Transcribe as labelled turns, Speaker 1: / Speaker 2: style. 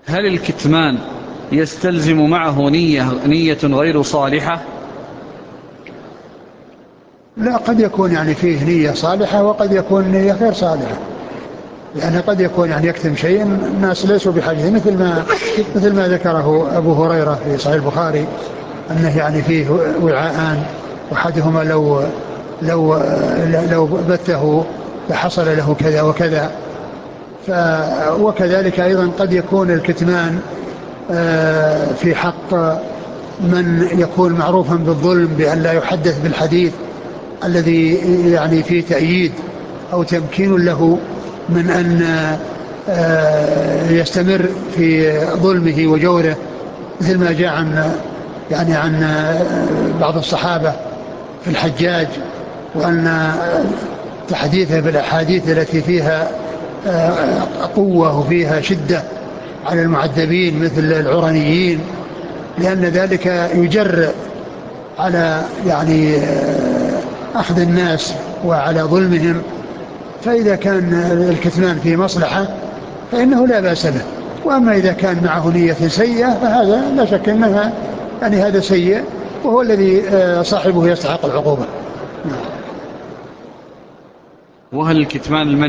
Speaker 1: هل الكتمان يستلزم معه نية غير صالحة؟
Speaker 2: لا، قد يكون يعني فيه نية صالحة وقد يكون نية غير صالحة. يعني قد يكون يعني يكتم شيء الناس ليسوا بحاجة، مثل ما ذكره أبو هريرة في صحيح البخاري أنه يعني فيه وعاءان، أحدهما لو لو بثه لحصل له كذا وكذا. وكذلك أيضا قد يكون الكتمان في حق من يكون معروفا بالظلم بأن لا يحدث بالحديث الذي يعني فيه تأييد أو تمكين له من أن يستمر في ظلمه وجوره، مثل ما جاء عن بعض الصحابة في الحجاج، وأن تحديثه بالأحاديث التي فيها قوة وفيها شدة على المعذبين مثل العرنيين، لأن ذلك يجر على يعني أخذ الناس وعلى ظلمهم. فإذا كان الكتمان في مصلحة فإنه لا بأس به. وأما إذا كان معه نية سيئة فهذا لا شك أنها يعني هذا سيء، وهو الذي صاحبه يستحق العقوبة.
Speaker 1: وهل الكتمان المنهي